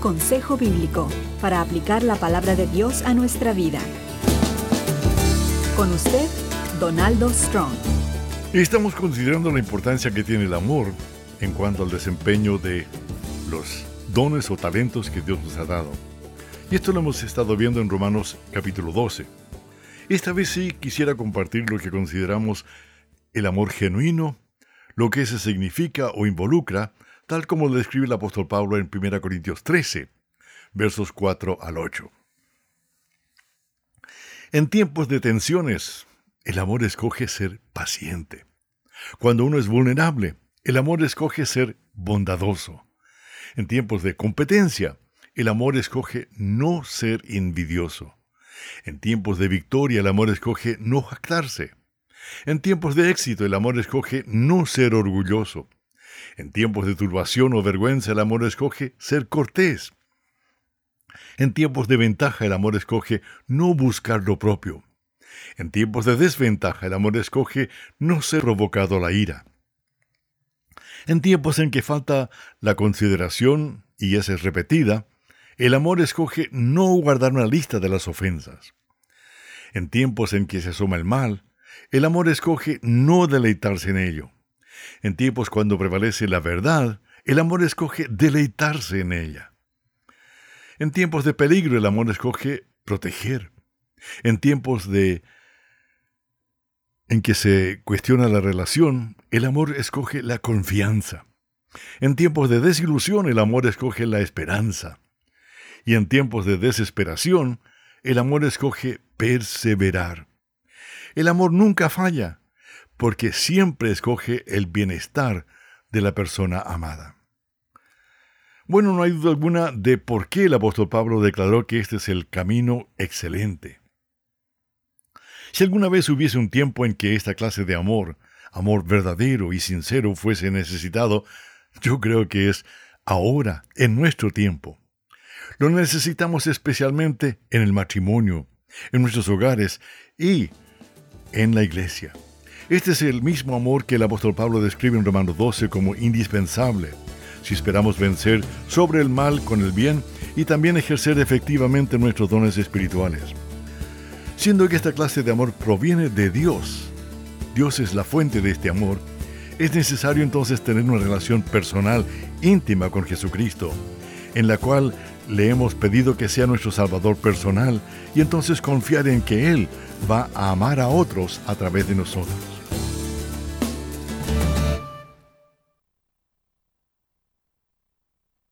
consejo bíblico para aplicar la palabra de Dios a nuestra vida. Con usted, Donaldo Strong. Estamos considerando la importancia que tiene el amor en cuanto al desempeño de los dones o talentos que Dios nos ha dado. Y esto lo hemos estado viendo en Romanos capítulo 12. Esta vez sí quisiera compartir lo que consideramos el amor genuino, lo que ese significa o involucra, tal como lo describe el apóstol Pablo en 1 Corintios 13, versos 4 al 8. En tiempos de tensiones, el amor escoge ser paciente. Cuando uno es vulnerable, el amor escoge ser bondadoso. En tiempos de competencia, el amor escoge no ser envidioso. En tiempos de victoria, el amor escoge no jactarse. En tiempos de éxito, el amor escoge no ser orgulloso. En tiempos de turbación o vergüenza, el amor escoge ser cortés. En tiempos de ventaja, el amor escoge no buscar lo propio. En tiempos de desventaja, el amor escoge no ser provocado a la ira. En tiempos en que falta la consideración, y esa es repetida, el amor escoge no guardar una lista de las ofensas. En tiempos en que se asoma el mal, el amor escoge no deleitarse en ello. En tiempos cuando prevalece la verdad, el amor escoge deleitarse en ella. En tiempos de peligro, el amor escoge proteger. En tiempos en que se cuestiona la relación, el amor escoge la confianza. En tiempos de desilusión, el amor escoge la esperanza. Y en tiempos de desesperación, el amor escoge perseverar. El amor nunca falla, porque siempre escoge el bienestar de la persona amada. Bueno, no hay duda alguna de por qué el apóstol Pablo declaró que este es el camino excelente. Si alguna vez hubiese un tiempo en que esta clase de amor verdadero y sincero fuese necesitado, yo creo que es ahora, en nuestro tiempo. Lo necesitamos especialmente en el matrimonio, en nuestros hogares y en la iglesia. Este es el mismo amor que el apóstol Pablo describe en Romanos 12 como indispensable, si esperamos vencer sobre el mal con el bien y también ejercer efectivamente nuestros dones espirituales. Siendo que esta clase de amor proviene de Dios, Dios es la fuente de este amor, es necesario entonces tener una relación personal, íntima con Jesucristo, en la cual le hemos pedido que sea nuestro Salvador personal y entonces confiar en que Él va a amar a otros a través de nosotros.